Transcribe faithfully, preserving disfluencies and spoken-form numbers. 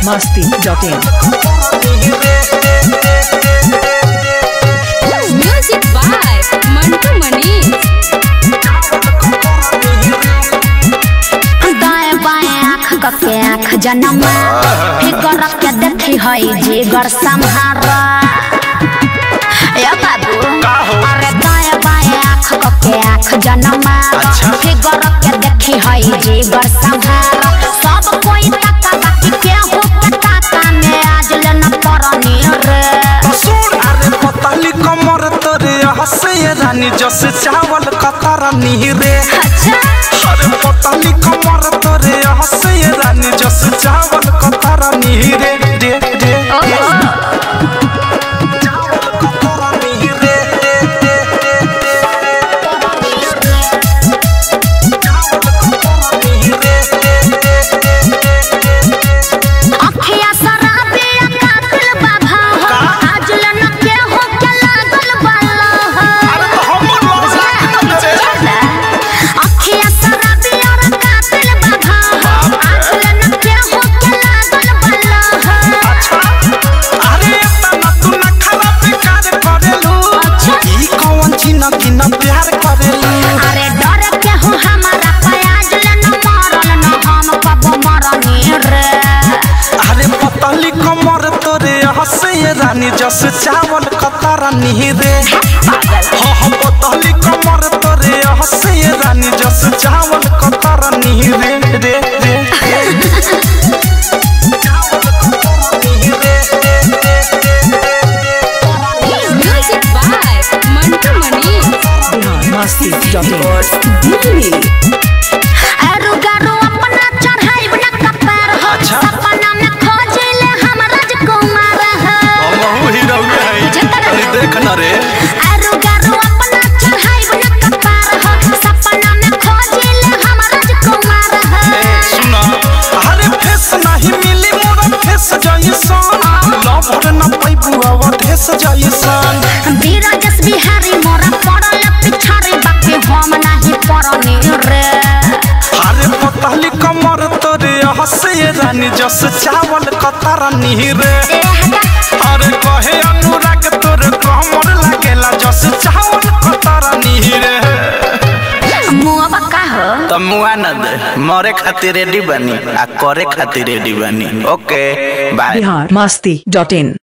masti dot in. Music by Mantu Mani. दाएं बाएं आँख के आँख जनमा फिकर के देखी है जिगर संहारा या बाबू अरे दाएं बाएं आँख के आँख जनमा फिकर के देखी है जिगर संहारा सब कोई तका बाकी के हो के ताका में आज लेना परनी रे अरे पताली कमर तोरे हसे रानी जस चावल कतरनी रे अरे पताली कमर तोरे हसे रानी जस चावल कतरनी रे रे रे चावल कतरनी रे रे रे अखिया शराबी कातिल बाबा आज लेना के हो के लागल बाला अरे तो हम अखिया शराबी और कातिल बाबा आज लेना के हो के लागल बाला अच्छा अरे तना तू न खरा बेकार करेलू ई कौन चिन की न प्यार करेलू अरे डर के हो हमारा प्याज लेना मरल न हम कब मरनी रे अरे पतली कमर तोरे हसे रानी जस चावल कतरनी रे हाँ हाँ पतली कमर तोरे हसे रानी जस चावल कतरनी रे रे रे Music by Mantu Mani. Masti dot in. आरु गारु अपना चढ़ाई बना कपार हो अच्छा। सपना में खोजिले हम राजकुमार हो हमहू हीरो है अरे देख न रे आरु गारु अपना चढ़ाई बना कपार हो सपना में खोजिले हम राजकुमार हो सुना अरे फेस नहीं मिली मोरा फेस जैसन लवर न पैबू अवधेश जैसन धीरज बिहारी मोरा पड़ल पिछारी बाकी हम नहीं पड़नी रे अरे पतली कमर तोरे हसे रानी जस चावल कतरनी रे अरे कहे अनुराग तोरे कमर लागेला जस चावल कतरनी रे मुआ बका हो तो मुआ न दे मरे खातिर रेडी बनी आ करे खातिर रेडी बनी okay bye Bihar masti dot in.